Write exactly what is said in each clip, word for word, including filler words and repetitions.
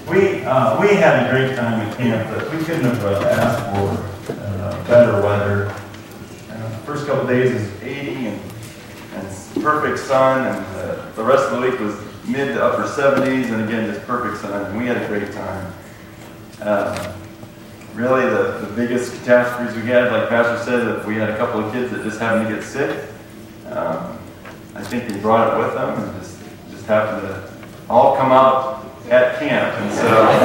We, uh, we had a great time at camp, but we couldn't have uh, asked for uh, better weather. Uh, the first couple days is eighty and, and it's perfect sun, and uh, the rest of the week was mid to upper seventies, and again, just perfect sun, and we had a great time. Uh, really, the, the biggest catastrophes we had, like Pastor said, that we had a couple of kids that just happened to get sick. Um, I think they brought it with them, and just, just happened to all come out at camp, and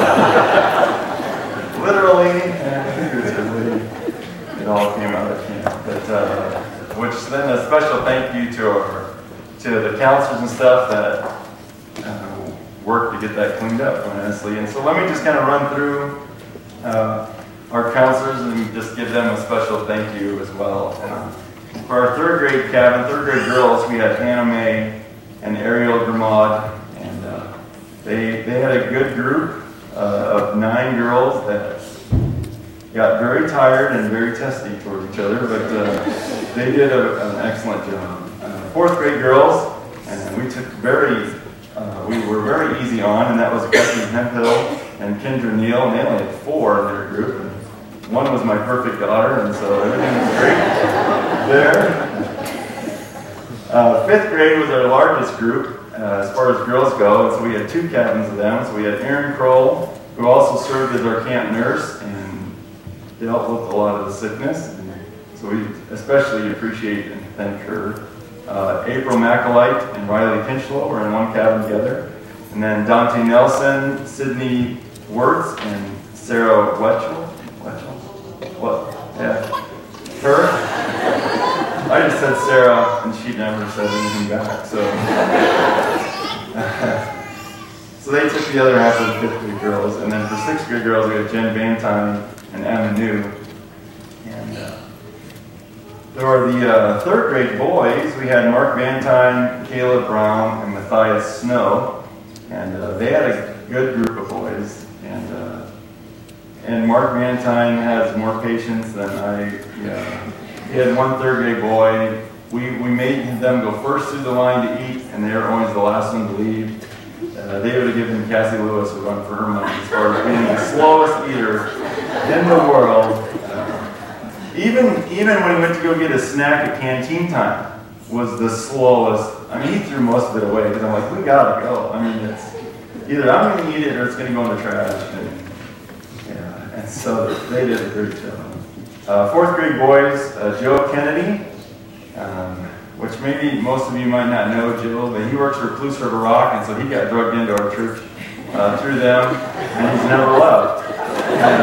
so literally and figuratively, it all came out at camp. But uh, which then a special thank you to our to the counselors and stuff that uh, worked to get that cleaned up, honestly. And so let me just kind of run through uh, our counselors and just give them a special thank you as well. Uh, for our third grade cabin, third grade girls, we had Anna Mae and Ariel Grimaud. They, they had a good group uh, of nine girls that got very tired and very testy toward each other, but uh, they did a, an excellent job. Uh, fourth grade girls, and we took very, uh, we were very easy on, and that was Becky Hemphill and Kendra Neal, and they only had four in their group. And one was my perfect daughter, and so everything was great there. Uh, fifth grade was our largest group. Uh, as far as girls go, and so we had two captains of them. So we had Erin Kroll, who also served as our camp nurse and dealt with a lot of the sickness. And so we especially appreciate and thank her. Uh, April McAlite and Riley Pinchlow were in one cabin together. And then Dante Nelson, Sydney Wirtz, and Sarah Wetchell. Wetchell? What? Yeah. Her? I just said Sarah, and she never said anything back. So, so they took the other half of the fifth grade girls, and then for sixth grade girls, we had Jen Bantine and Emma New. And uh, there were the uh, third grade boys. We had Mark Bantine, Caleb Brown, and Matthias Snow, and uh, they had a good group of boys. And uh, and Mark Bantine has more patience than I. Yeah. He had one third grade boy. We, we made them go first through the line to eat, and they were always the last one to leave. Uh, they would have given Cassie Lewis a run for her money as far as being the slowest eater in the world. Uh, even, even when he went to go get a snack at canteen time, was the slowest. I mean, he threw most of it away because I'm like, we gotta go. I mean, it's either I'm going to eat it or it's going to go in the trash. And, yeah, and so they did a great job. Uh, fourth grade boys, uh, Joe Kennedy, um, which maybe most of you might not know Joe, but he works for Police River Rock, and so he got drugged into our church uh, through them, and he's never left. And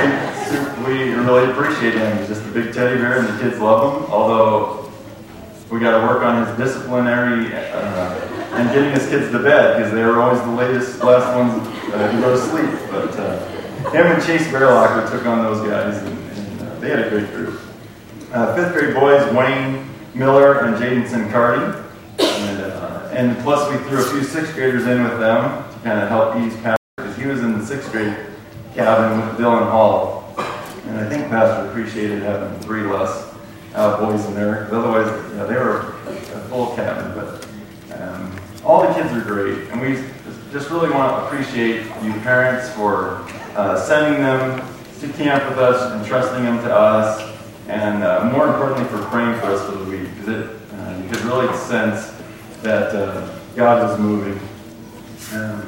uh, we, we really appreciate him. He's just a big teddy bear, and the kids love him, although we got to work on his disciplinary uh, and getting his kids to bed, because they were always the latest, last ones uh, to go to sleep. But uh, him and Chase Bearlocker took on those guys, and they had a great group. Uh, fifth grade boys, Wayne Miller and Jaden Sincardi. And, uh, and plus we threw a few sixth graders in with them to kind of help ease Pastor, because he was in the sixth grade cabin with Dylan Hall. And I think Pastor appreciated having three less uh, boys in there. Otherwise, yeah, they were a full cabin. But um, all the kids are great. And we just really want to appreciate you parents for uh, sending them to camp with us and trusting them to us, and uh, more importantly for praying for us for the week, because it uh, you could really sense that uh, God was moving. Um,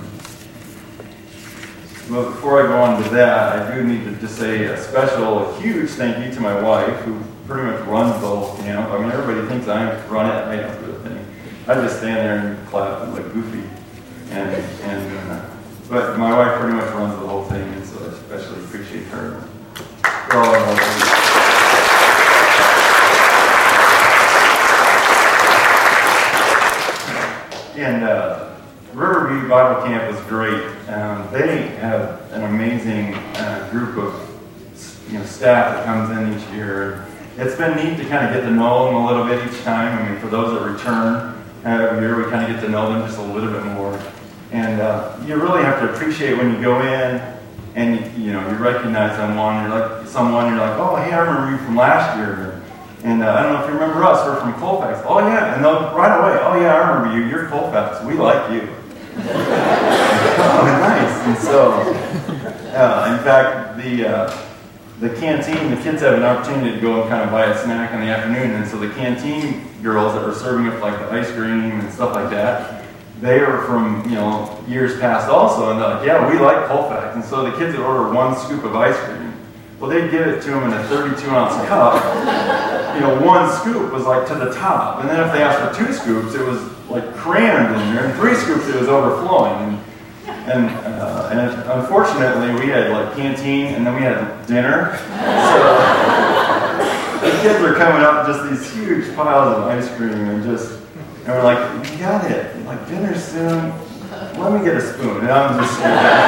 but before I go on to that, I do need to just say a special, a huge thank you to my wife, who pretty much runs the whole camp. I mean, everybody thinks I run it, I don't do the thing. I just stand there and clap and look goofy, and and. Uh, But my wife pretty much runs the whole thing, and so I especially appreciate her. For all of us. And uh, Riverview Bible Camp was great. Um, they have an amazing uh, group of you know staff that comes in each year. It's been neat to kind of get to know them a little bit each time. I mean, for those that return every year, we kind of get to know them just a little bit more. And uh, you really have to appreciate when you go in and you, you know you recognize someone. You're like someone. You're like, oh, hey, I remember you from last year. And uh, I don't know if you remember us. We're from Colfax. Oh yeah, and they'll right away. Oh yeah, I remember you. You're Colfax. We like you. Oh, nice. And so So, uh, in fact, the uh, the canteen, the kids have an opportunity to go and kind of buy a snack in the afternoon, and so the canteen girls that were serving up like the ice cream and stuff like that, they were from, you know, years past also, and they're like, yeah, we like Colfax. And so the kids would order one scoop of ice cream. Well, they'd give it to them in a thirty-two ounce cup. You know, one scoop was like to the top. And then if they asked for two scoops, it was like crammed in there. And three scoops, it was overflowing. And, and, uh, and unfortunately, we had like canteen, and then we had dinner. So the kids were coming up with just these huge piles of ice cream, and just, and we're like, we got it. Like, dinner soon. Let me get a spoon. And I'm just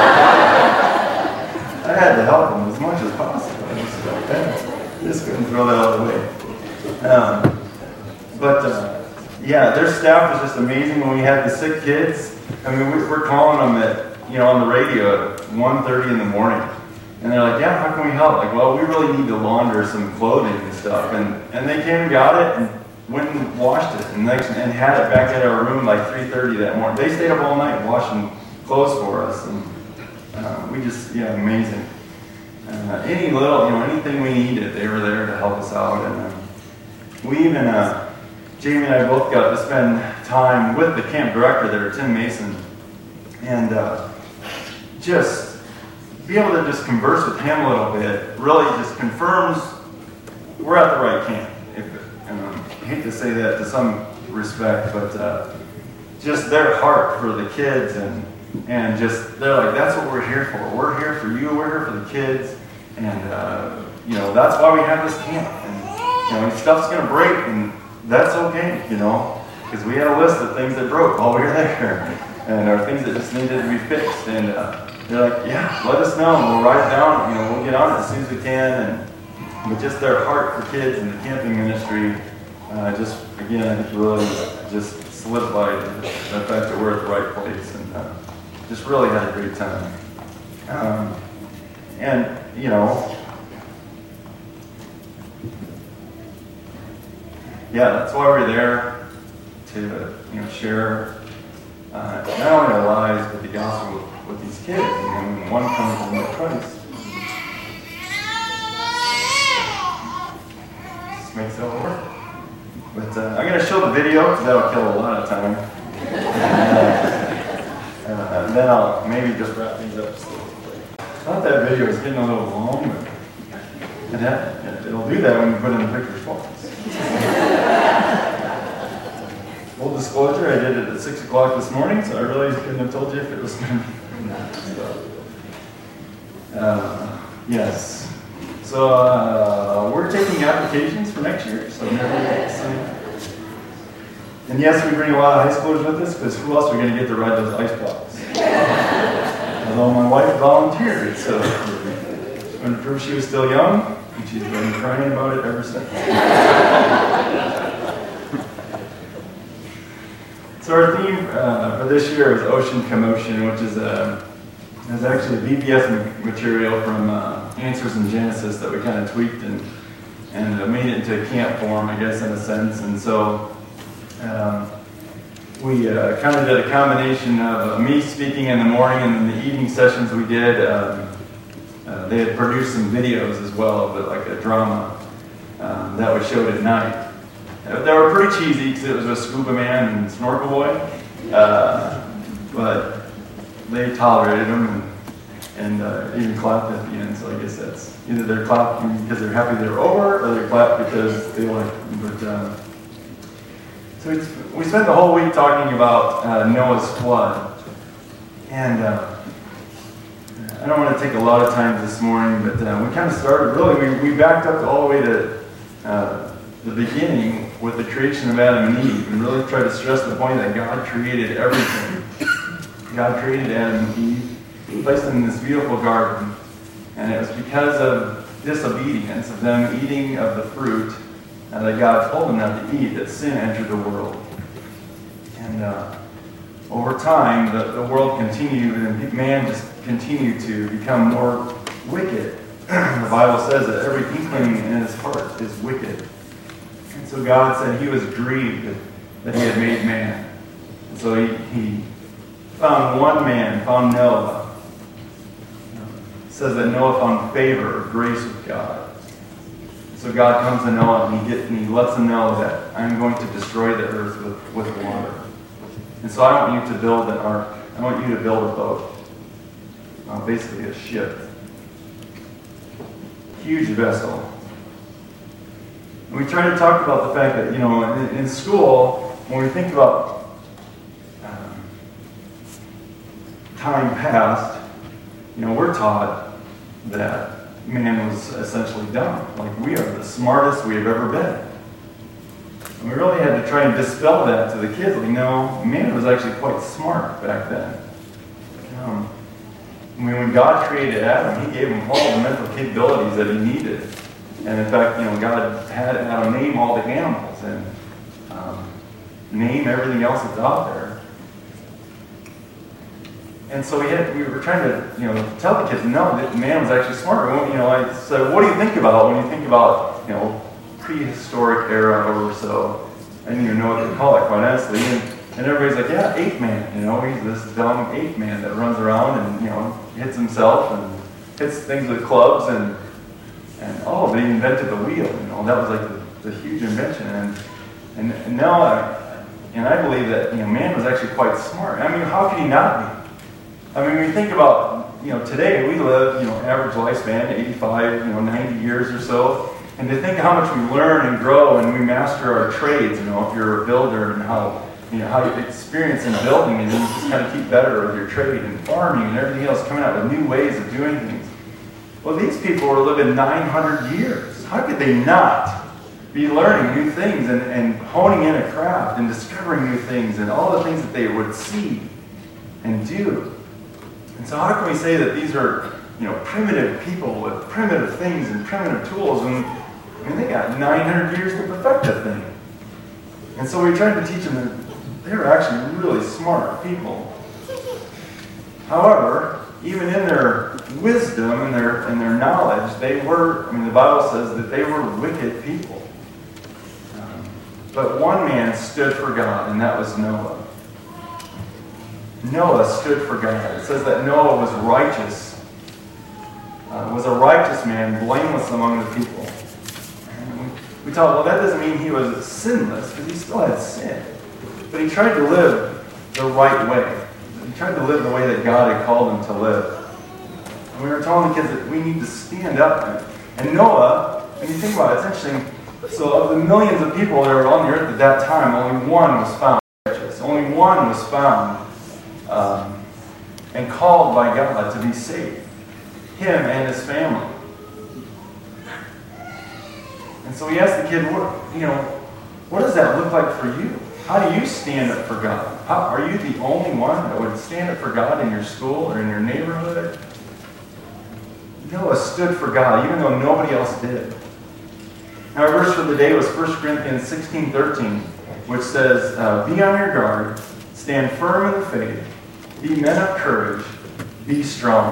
I had to help them as much as possible. I just, like, just couldn't throw that all away. Um, but uh, yeah, their staff was just amazing. When we had the sick kids, I mean, we were calling them at, you know, on the radio at one thirty in the morning, and they're like, "Yeah, how can we help?" Like, well, we really need to launder some clothing and stuff, and and they came and got it and went and washed it, and next and had it back at our room like three thirty that morning. They stayed up all night washing clothes for us, and uh, we just, yeah, amazing. Uh, any little, you know, anything we needed, they were there to help us out, and. Uh, We even, uh, Jamie and I both got to spend time with the camp director there, Tim Mason, and uh, just be able to just converse with him a little bit really just confirms we're at the right camp. If, and um, I hate to say that to some respect, but uh, just their heart for the kids, and and just, they're like, that's what we're here for. We're here for you, we're here for the kids, and uh, you know, that's why we have this camp. And, you know, stuff's going to break, and that's okay, you know, because we had a list of things that broke while we were there, and there are things that just needed to be fixed, and uh, they're like, yeah, let us know, and we'll write it down, you know, we'll get on it as soon as we can, and but just their heart for kids and the camping ministry, uh, just, again, really just solidified the fact that we're at the right place, and uh, just really had a great time. Um, and, you know, yeah, that's why we're there, to, you know, share uh, not only our lives, but the gospel with, with these kids. You know, when one comes to know Christ, just makes it all work. But uh, I'm going to show the video, because that'll kill a lot of time. And, uh, uh, and then I'll maybe just wrap things up. I thought that video was getting a little long, but it had, it'll do that when you put in the pictures twice. Full disclosure, I did it at six o'clock this morning, so I really couldn't have told you if it was going to be. So, uh, yes. So uh, we're taking applications for next year, so and yes, we bring a lot of high schoolers with us, because who else are we going to get to ride those ice blocks? Although my wife volunteered, so she wanted to prove she was still young. And she's been crying about it ever since. So our theme uh, for this year is Ocean Commotion, which is, a, is actually a V B S material from uh, Answers in Genesis that we kind of tweaked and, and uh, made it into a camp form, I guess, in a sense. And so um, we uh, kind of did a combination of uh, me speaking in the morning, and then the evening sessions we did. Um, Uh, they had produced some videos as well, but like a drama um, that was showed at night. Uh, they were pretty cheesy because it was a Scuba Man and Snorkel Boy, uh, but they tolerated them and, and uh, even clapped at the end. So I guess that's either they're clapping because they're happy they're over, or they clap because they like them. But uh, so we, we spent the whole week talking about uh, Noah's flood, and. Uh, I don't want to take a lot of time this morning, but uh, we kind of started, really, we, we backed up all the way to uh, the beginning with the creation of Adam and Eve, and really tried to stress the point that God created everything. God created Adam and Eve, He placed them in this beautiful garden, and it was because of disobedience, of them eating of the fruit uh, that God told them not to eat, that sin entered the world. And uh, over time, the, the world continued, and man just continue to become more wicked. The Bible says that every inkling in his heart is wicked. And so God said He was grieved that He had made man. And so he, he found one man, found Noah, says that Noah found favor or grace with God. So God comes to Noah and he, get, and he lets him know that I'm going to destroy the earth with, with water. And so I want you to build an ark. I want you to build a boat. Uh, basically a ship. Huge vessel. And we try to talk about the fact that, you know, in, in school, when we think about um, time past, you know, we're taught that man was essentially dumb. Like, we are the smartest we have ever been. And we really had to try and dispel that to the kids. Like, no, man was actually quite smart back then. Um, I mean, when God created Adam, he gave him all the mental capabilities that he needed. And in fact, you know, God had Adam name all the animals and um, name everything else that's out there. And so we had, we were trying to, you know, tell the kids, no, that man was actually smart. You know, I said, what do you think about when you think about, you know, prehistoric era or so? I didn't even know what to call it, quite honestly. And, and everybody's like, yeah, ape man. You know, he's this dumb ape man that runs around and, you know, hits himself and hits things with clubs and, and oh, but he invented the wheel. You know, that was like the, the huge invention. And, and, and now, I, and I believe that, you know, man was actually quite smart. I mean, how could he not be? I mean, when you think about, you know, today we live, you know, average lifespan, eighty-five, you know, ninety years or so. And to think how much we learn and grow and we master our trades, you know, if you're a builder and how, you know, how you experience in building and you just kind of keep better with your trade and farming and everything else, coming out with new ways of doing things. Well, these people were living nine hundred years. How could they not be learning new things and, and honing in a craft and discovering new things and all the things that they would see and do? And so how can we say that these are, you know, primitive people with primitive things and primitive tools when, I mean, they got nine hundred years to perfect that thing. And so we tried to teach them that they were actually really smart people. However, even in their wisdom and their, and their knowledge, they were, I mean, the Bible says that they were wicked people. Um, but one man stood for God, and that was Noah. Noah stood for God. It says that Noah was righteous, uh, was a righteous man, blameless among the people. And we, we thought, well, that doesn't mean he was sinless, because he still had sin. But he tried to live the right way. He tried to live the way that God had called him to live. And we were telling the kids that we need to stand up. And Noah, when you think about it, it's interesting. So of the millions of people that were on the earth at that time, only one was found righteous. Only one was found Um, and called by God to be saved. Him and his family. And so he asked the kid, what, you know, what does that look like for you? How do you stand up for God? How, are you the only one that would stand up for God in your school or in your neighborhood? Noah stood for God, even though nobody else did. Now, our verse for the day was First Corinthians sixteen thirteen, which says, uh, be on your guard, stand firm in the faith, be men of courage, be strong.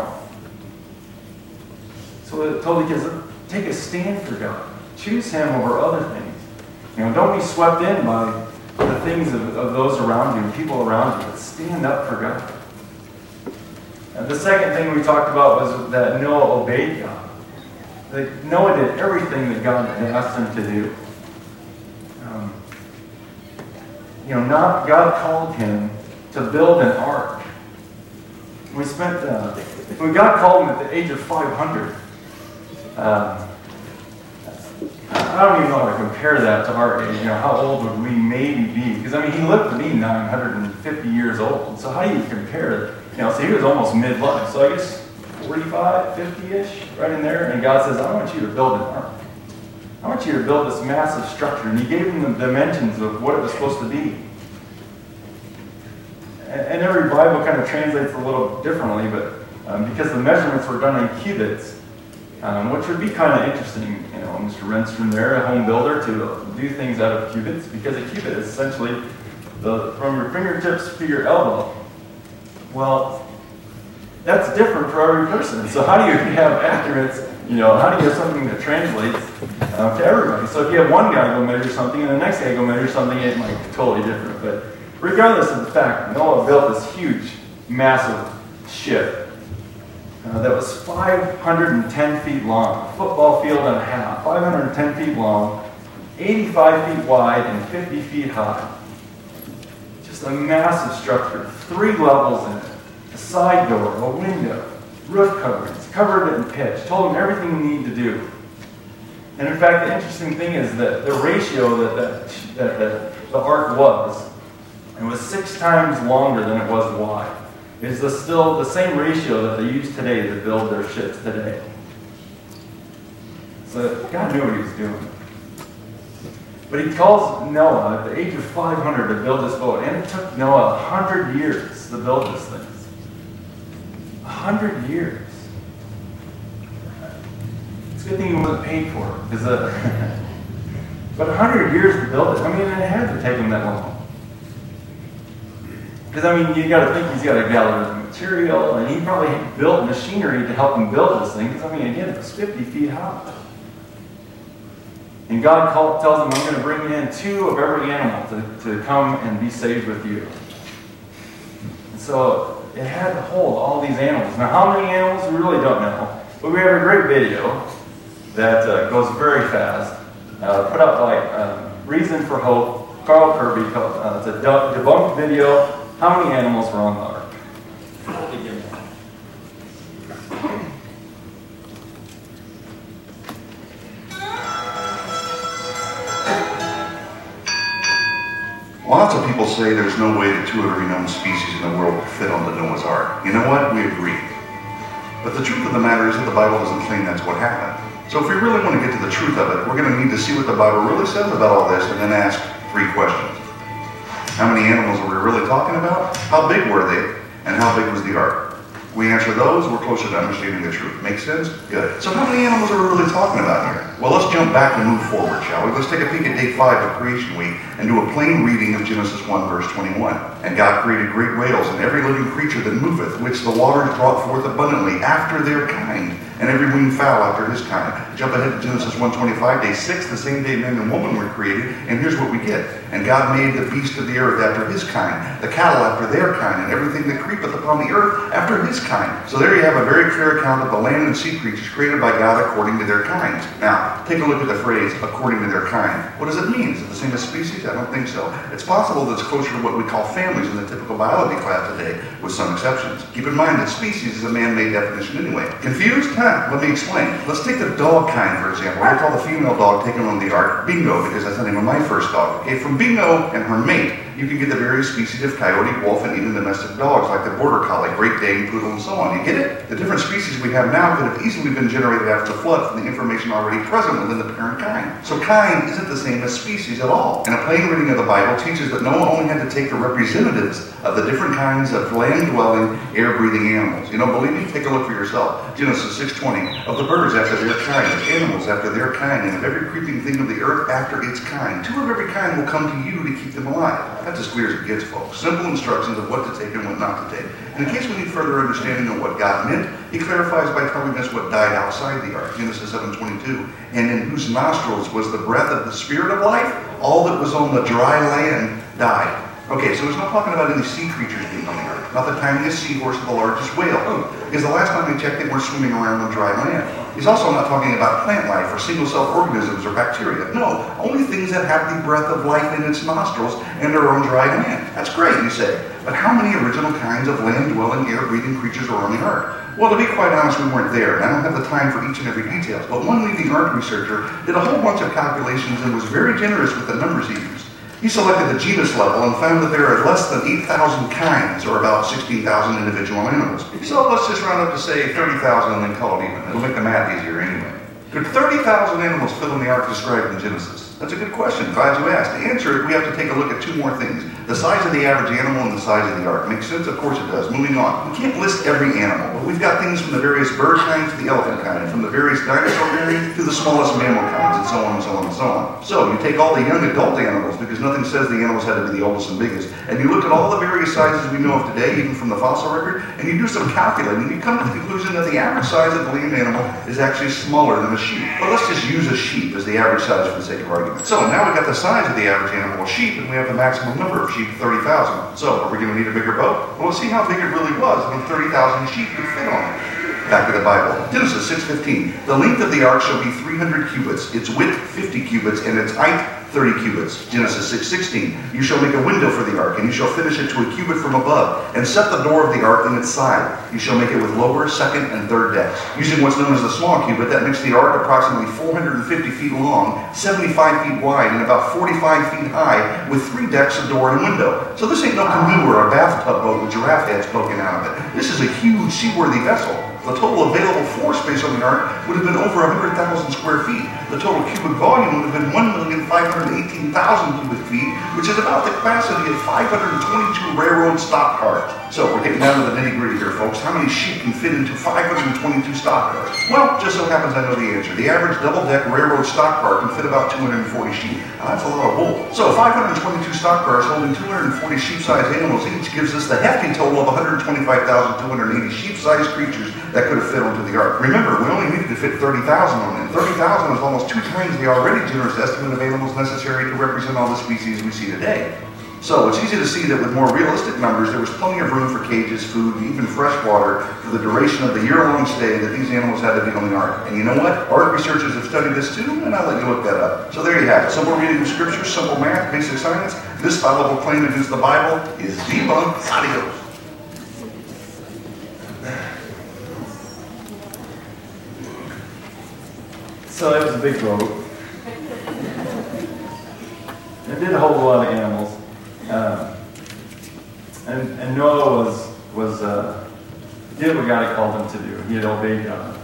So it told the kids, take a stand for God. Choose him over other things. You know, don't be swept in by the things of, of those around you, people around you, but stand up for God. And the second thing we talked about was that Noah obeyed God. That Noah did everything that God had asked him to do. Um, you know, not God called him to build an ark. We spent, uh, when God called him at the age of five hundred, um, I don't even know how to compare that to our age. You know, how old would we maybe be? Because, I mean, he lived to be nine hundred fifty years old. So how do you compare it? You know, so he was almost midlife. So I guess forty-five, fifty-ish, right in there. And God says, I want you to build an ark. I want you to build this massive structure. And he gave him the dimensions of what it was supposed to be. And every Bible kind of translates a little differently, but um, because the measurements were done in cubits, um, which would be kind of interesting, you know, Mister Renstrom there, a home builder, to do things out of cubits, because a cubit is essentially the from your fingertips to your elbow. Well, that's different for every person. So how do you have accurate, you know, how do you have something that translates uh, to everybody? So if you have one guy go measure something and the next guy go measure something, it might be totally different. But regardless of the fact, Noah built this huge, massive ship. Uh, uh, that was five hundred ten feet long, a football field and a half, five hundred ten feet long, eighty-five feet wide, and fifty feet high. Just a massive structure, three levels in it, a side door, a window, roof coverings, covered it in pitch, told them everything we need to do. And in fact, the interesting thing is that the ratio that, that, that, that the ark was, it was six times longer than it was wide. It's the, still the same ratio that they use today to build their ships today. So God knew what he was doing. But he calls Noah at the age of five hundred to build this boat. And it took Noah one hundred years to build this thing. one hundred years. It's a good thing he wasn't paid for it. Because, uh, but one hundred years to build it, I mean, it had to take him that long. Because, I mean, you got to think he's got to gather the material, and he probably built machinery to help him build this thing. Because, I mean, again, it's fifty feet high. And God called, tells him, I'm going to bring in two of every animal to, to come and be saved with you. And so it had to hold all these animals. Now, how many animals? We really don't know. But we have a great video that uh, goes very fast, uh, put up by uh, Reason for Hope, Carl Kirby. Uh, it's a debunked video. How many animals were on the ark? Lots of people say there's no way that two of every known species in the world will fit on the Noah's Ark. You know what? We agree. But the truth of the matter is that the Bible doesn't claim that's what happened. So if we really want to get to the truth of it, we're going to need to see what the Bible really says about all this and then ask three questions. How many animals are we really talking about? How big were they? And how big was the ark? We answer those, we're closer to understanding the truth. Make sense? Good. So how many animals are we really talking about here? Well, let's jump back and move forward, shall we? Let's take a peek at day five of Creation Week and do a plain reading of Genesis one, verse twenty-one. And God created great whales and every living creature that moveth, which the waters brought forth abundantly after their kind, and every winged fowl after his kind. Jump ahead to Genesis one twenty-five, day six, the same day man and woman were created, and here's what we get. And God made the beast of the earth after his kind, the cattle after their kind, and everything that creepeth upon the earth after his kind. So there you have a very clear account of the land and sea creatures created by God according to their kinds. Now, take a look at the phrase, according to their kind. What does it mean? Is it the same as species? I don't think so. It's possible that it's closer to what we call families in the typical biology class today, with some exceptions. Keep in mind that species is a man-made definition anyway. Confused? Huh? Let me explain. Let's take the dog kind, for example. I call the female dog taken on the ark Bingo, because that's the name of my first dog. Okay, from Bingo and her mate, you can get the various species of coyote, wolf, and even domestic dogs like the border collie, Great Dane, poodle, and so on. You get it? The different species we have now could have easily been generated after the flood from the information already present within the parent kind. So kind isn't the same as species at all. And a plain reading of the Bible teaches that Noah only had to take the representatives of the different kinds of land-dwelling, air-breathing animals. You know, believe me? Take a look for yourself. Genesis six twenty, of the birds after their kind, of animals after their kind, and of every creeping thing of the earth after its kind. Two of every kind will come to you to keep them alive. That's as clear as it gets, folks. Simple instructions of what to take and what not to take. And in case we need further understanding of what God meant, he clarifies by telling us what died outside the ark. Genesis seven twenty-two, and in whose nostrils was the breath of the spirit of life, all that was on the dry land died. Okay, so he's not talking about any sea creatures being on the earth. Not the tiniest seahorse or the largest whale. Because the last time we checked, they weren't swimming around on dry land. He's also not talking about plant life or single-celled organisms or bacteria. No, only things that have the breath of life in its nostrils and are on dry land. That's great, you say. But how many original kinds of land-dwelling, air-breathing creatures are on the ark? Well, to be quite honest, we weren't there, and I don't have the time for each and every detail. But one leading ark researcher did a whole bunch of calculations and was very generous with the numbers he used. He selected the genus level and found that there are less than eight thousand kinds, or about sixteen thousand individual animals. So let's just round up to say thirty thousand and then call it even. It'll make the math easier anyway. Could thirty thousand animals fit on the ark described in Genesis? That's a good question. Glad you asked. To answer it, we have to take a look at two more things. The size of the average animal and the size of the ark. Makes sense? Of course it does. Moving on. We can't list every animal, but we've got things from the various bird kinds to the elephant kind, from the various dinosaur variants to the smallest mammal kinds, and so on and so on and so on. So you take all the young adult animals, because nothing says the animals had to be the oldest and biggest, and you look at all the various sizes we know of today, even from the fossil record, and you do some calculating, you come to the conclusion that the average size of the land animal is actually smaller than a sheep. But let's just use a sheep as the average size for the sake of argument. So now we've got the size of the average animal, a sheep, and we have the maximum number of sheep, thirty thousand. So are we going to need a bigger boat? Well, let's see how big it really was when thirty thousand sheep could fit on it. Back to the Bible. Genesis six fifteen. The length of the ark shall be three hundred cubits, its width fifty cubits, and its height thirty cubits. Genesis six sixteen. You shall make a window for the ark, and you shall finish it to a cubit from above, and set the door of the ark in its side. You shall make it with lower, second, and third decks. Using what's known as the small cubit, that makes the ark approximately four hundred fifty feet long, seventy-five feet wide, and about forty-five feet high, with three decks, a door, and a window. So this ain't no canoe or a bathtub boat with giraffe heads poking out of it. This is a huge seaworthy vessel. The total available floor space on the ark would have been over one hundred thousand square feet. The total cubic volume would have been one million five hundred eighteen thousand cubic feet, which is about the capacity of five hundred twenty-two railroad stock cars. So we're getting down to the nitty-gritty here, folks. How many sheep can fit into five hundred twenty-two stock cars? Well, just so happens I know the answer. The average double-deck railroad stock car can fit about two hundred forty sheep. Now, that's a lot of wool. So five hundred twenty-two stock cars holding two hundred forty sheep-sized animals each gives us the hefty total of one hundred twenty-five thousand two hundred eighty sheep-sized creatures that could have fit onto the ark. Remember, we only needed to fit thirty thousand on it. thirty thousand is almost two times the already generous estimate of animals necessary to represent all the species we see today. So it's easy to see that with more realistic numbers, there was plenty of room for cages, food, and even fresh water for the duration of the year-long stay that these animals had to be on the ark. And you know what? Ark researchers have studied this too, and I'll let you look that up. So there you have it. Simple reading of scripture, simple math, basic science. This fallible claim against the Bible is debunked. Adios. So it was a big boat. It did hold a lot of animals. Uh, and, and Noah was, was uh, did what God had called him to do. He had obeyed God.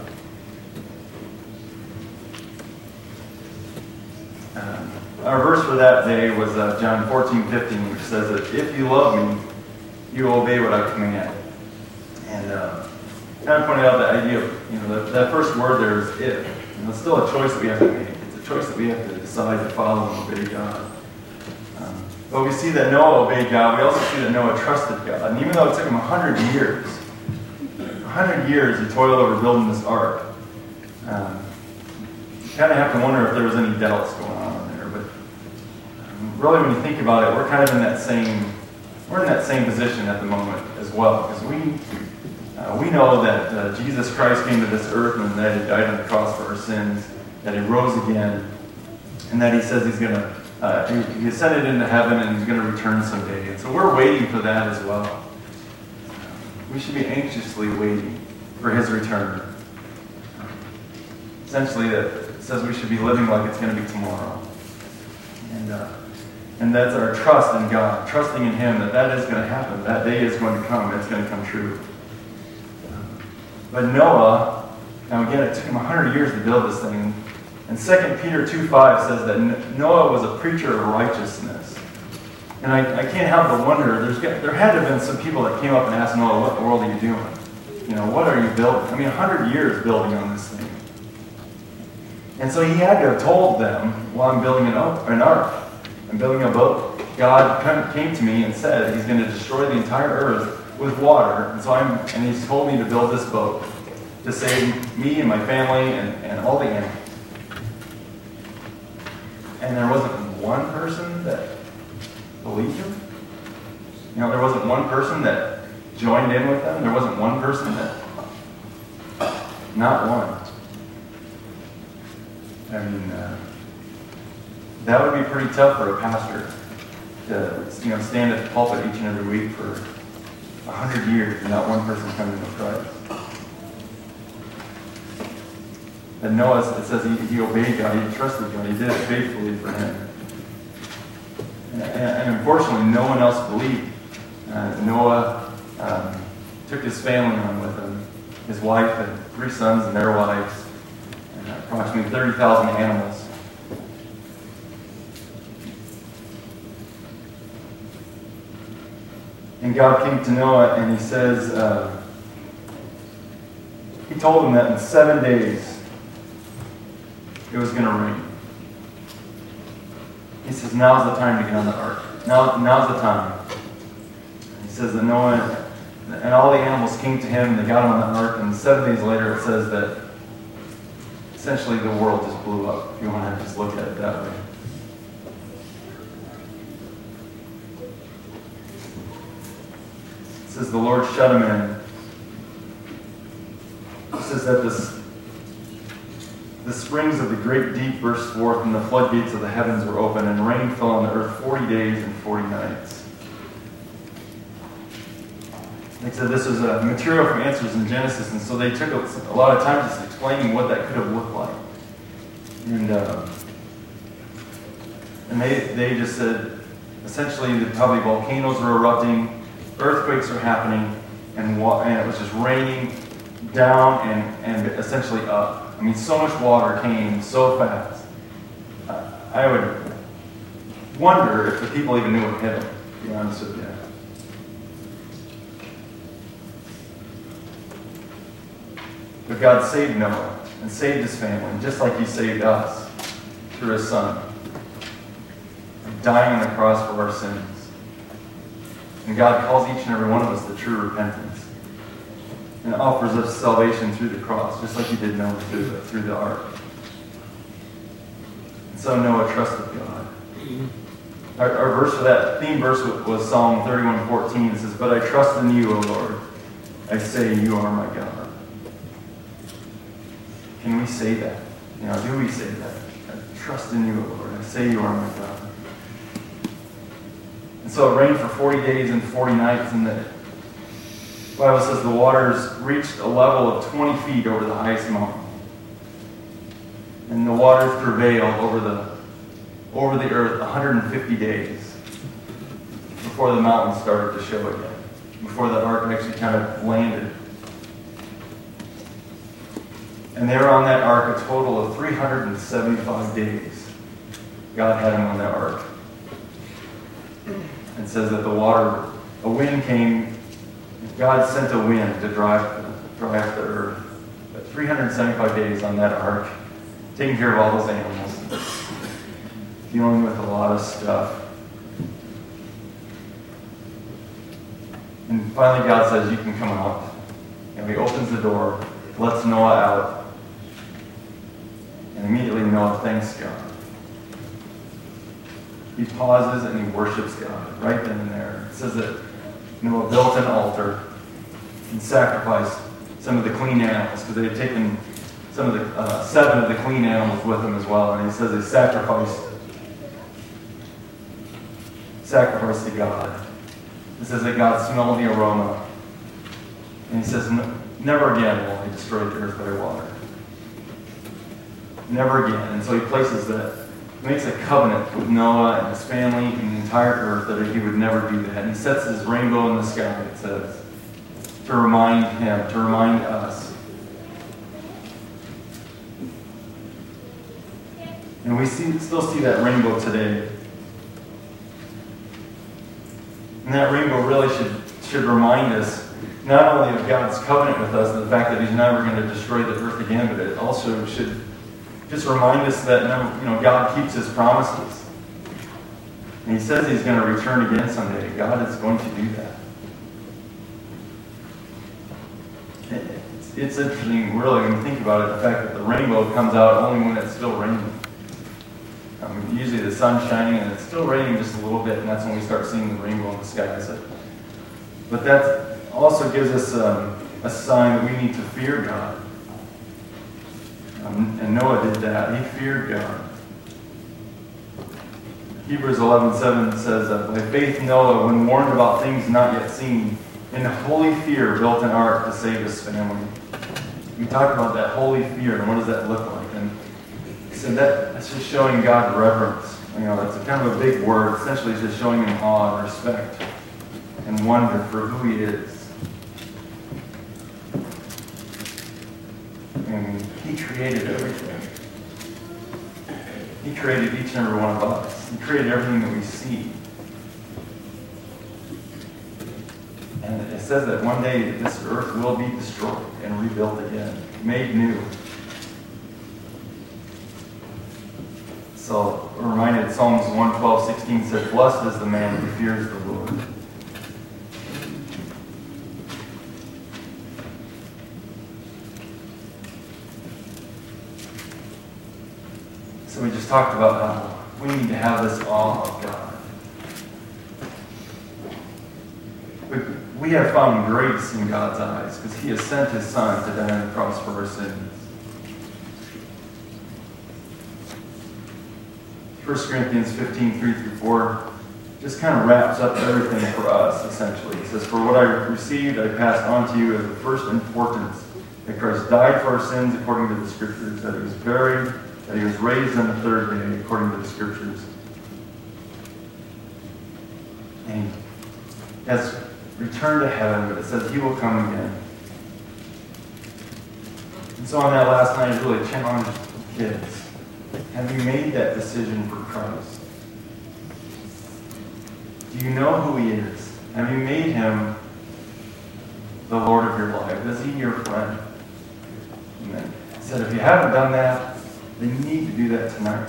Uh, our verse for that day was uh, John fourteen fifteen, which says that if you love me, you will obey what I command. And uh, kind of pointed out the idea of, you know, that, that first word there is if. And it's still a choice that we have to make. It's a choice that we have to decide to follow and obey God. Um, but we see that Noah obeyed God. We also see that Noah trusted God. And even though it took him a hundred years, a hundred years he toiled over building this ark. Um, you kind of have to wonder if there was any doubts going on in there. But um, really, when you think about it, we're kind of in that same, we're in that same position at the moment as well, because we. Uh, we know that uh, Jesus Christ came to this earth and that he died on the cross for our sins, that he rose again, and that he says he's going to, uh, he, he ascended into heaven and he's going to return someday. And so we're waiting for that as well. We should be anxiously waiting for his return. Essentially, it says we should be living like it's going to be tomorrow. And, uh, and that's our trust in God, trusting in him that that is going to happen. That day is going to come. It's going to come true. But Noah, now again, it took him a hundred years to build this thing. And Second Peter two five says that Noah was a preacher of righteousness. And I, I can't help but wonder, there's, there had to have been some people that came up and asked Noah, what in the world are you doing? You know, what are you building? I mean, a hundred years building on this thing. And so he had to have told them, well, I'm building an, an ark. I'm building a boat. God came to me and said he's going to destroy the entire earth with water, and so I'm, and he's told me to build this boat to save me and my family and, and all the animals. And there wasn't one person that believed him. You know, there wasn't one person that joined in with them. There wasn't one person that, not one. I mean, uh, that would be pretty tough for a pastor to, you know, stand at the pulpit each and every week for a hundred years and not one person coming to Christ. And Noah, it says he, he obeyed God, he trusted God, he did it faithfully for him. And, and unfortunately, no one else believed. Uh, Noah um, took his family on with him, his wife and three sons and their wives, and approximately thirty thousand animals. And God came to Noah and he says, uh, he told him that in seven days it was going to rain. He says, now's the time to get on the ark. Now, now's the time. He says that Noah and all the animals came to him and they got on the ark, and seven days later it says that essentially the world just blew up, if you want to just look at it that way. It says the Lord shut him in. says that this, the springs of the great deep burst forth, and the floodgates of the heavens were open, and rain fell on the earth forty days and forty nights. Like I said, this was a material for answers in Genesis, and so they took a, a lot of time just explaining what that could have looked like. And uh, and they they just said, essentially, that probably volcanoes were erupting, earthquakes were happening, and, wa- and it was just raining down and, and essentially up. I mean, so much water came so fast. Uh, I would wonder if the people even knew what hit them, to be honest with you. But God saved Noah and saved his family, just like he saved us through his son, dying on the cross for our sins. And God calls each and every one of us to true repentance and offers us salvation through the cross, just like he did Noah through the, through the ark. And so Noah trusted God. Our, our verse for that theme verse was Psalm thirty-one fourteen. It says, "But I trust in you, O Lord. I say, you are my God." Can we say that? You know, do we say that? I trust in you, O Lord. I say you are my God. And so it rained for forty days and forty nights, and the Bible says the waters reached a level of twenty feet over the highest mountain. And the waters prevailed over the over the earth one hundred fifty days before the mountains started to show again, before the ark actually kind of landed. And they were on that ark a total of three hundred seventy-five days. God had them on that ark. It says that the water, a wind came, God sent a wind to drive, drive the earth. But three hundred seventy-five days on that ark, taking care of all those animals, dealing with a lot of stuff. And finally God says, you can come out. And he opens the door, lets Noah out. And immediately Noah thanks God. He pauses and he worships God right then and there. It says that Noah built an altar and sacrificed some of the clean animals, because they had taken some of the uh, seven of the clean animals with them as well. And he says they sacrificed sacrificed to God. It says that God smelled the aroma. And he says, never again will I destroy the earth by water. Never again. And so he places that, makes a covenant with Noah and his family and the entire earth that he would never do that. And he sets his rainbow in the sky, it says, to remind him, to remind us. And we see, still see that rainbow today. And that rainbow really should, should remind us not only of God's covenant with us and the fact that he's never going to destroy the earth again, but it also should just remind us that, you know, God keeps his promises. And he says he's going to return again someday. God is going to do that. It's, it's interesting, really, when you think about it, the fact that the rainbow comes out only when it's still raining. I mean, usually the sun's shining and it's still raining just a little bit, and that's when we start seeing the rainbow in the sky. So, but that also gives us um, a sign that we need to fear God. Um, and Noah did that. He feared God. Hebrews eleven seven says that by faith Noah, when warned about things not yet seen, in holy fear built an ark to save his family. We talked about that holy fear, and what does that look like? And so that, that's just showing God reverence. You know, it's a kind of a big word. Essentially, it's just showing him awe and respect and wonder for who he is. And he created everything. He created each and every one of us. He created everything that we see. And it says that one day this earth will be destroyed and rebuilt again, made new. So we're reminded Psalms one twelve sixteen says, blessed is the man who fears the Lord. So we just talked about how we need to have this awe of God. We, we have found grace in God's eyes because he has sent his son to die on the cross for our sins. First Corinthians fifteen, three through four just kind of wraps up everything for us, essentially. It says, "For what I received, I passed on to you as of first importance, that Christ died for our sins according to the Scriptures, that he was buried, that he was raised on the third day according to the Scriptures." And he has returned to heaven, but it says he will come again. And so on that last night, I really challenged kids. Have you made that decision for Christ? Do you know who he is? Have you made him the Lord of your life? Is he your friend? Amen. He said, if you haven't done that, then you need to do that tonight.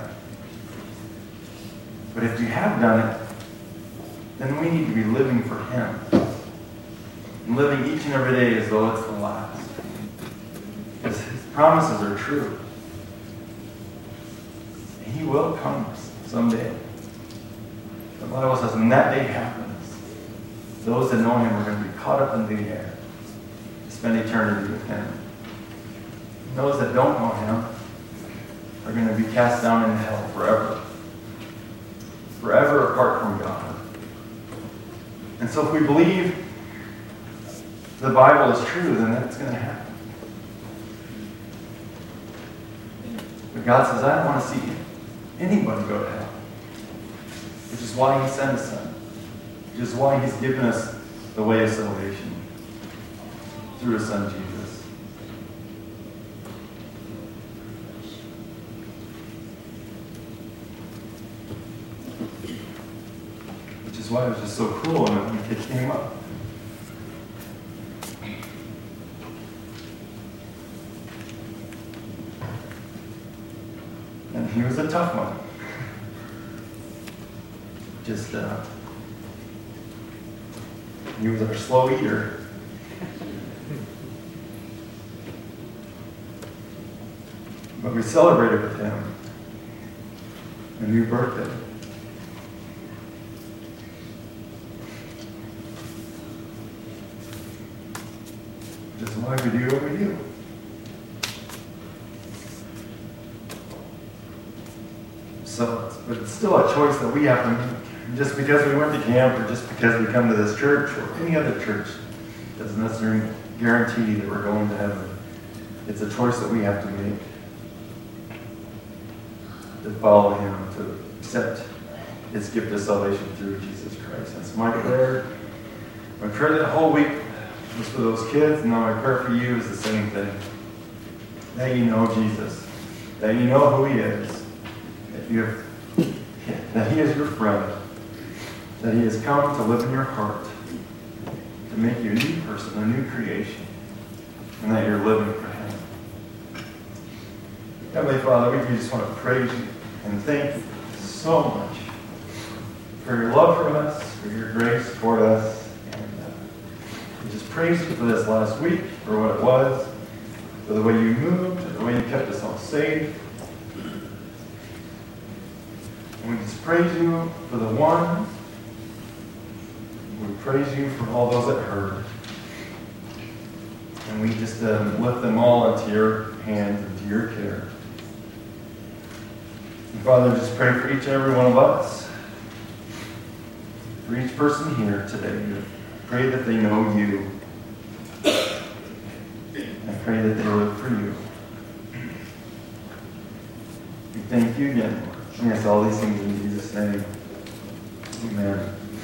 But if you have done it, then we need to be living for him. And living each and every day as though it's the last. Because his promises are true. And he will come someday. The Bible says when that day happens, those that know him are going to be caught up in the air to spend eternity with him. And those that don't know him are going to be cast down into hell forever. Forever apart from God. And so if we believe the Bible is true, then that's going to happen. But God says, I don't want to see anybody go to hell. Which is why he sent his son. Which is why he's given us the way of salvation through his son Jesus. Which is why it was just so cool when the kid came up. And he was a tough one. Just, uh, he was a slow eater. But we celebrated with him a new birthday. Which is why we do what we do. So, but it's still a choice that we have to make. Just because we went to camp or just because we come to this church or any other church doesn't necessarily guarantee that we're going to heaven. It's a choice that we have to make. To follow him, to accept his gift of salvation through Jesus Christ. That's my prayer. My prayer that whole week was for those kids, and now my prayer for you is the same thing. That you know Jesus. That you know who he is. That, you have, that he is your friend. That he has come to live in your heart. To make you a new person, a new creation. And that you're living for him. Heavenly Father, we just want to praise you and thank you so much for your love for us, for your grace toward us. And uh, we just praise you for this last week, for what it was, for the way you moved, for the way you kept us all safe. And we just praise you for the one. We praise you for all those that heard. And we just um, lift them all into your hands, into your care. And Father, just pray for each and every one of us. For each person here today. Pray that they know you. I pray that they live for you. We thank you again, Lord. And yes, all these things in Jesus' name.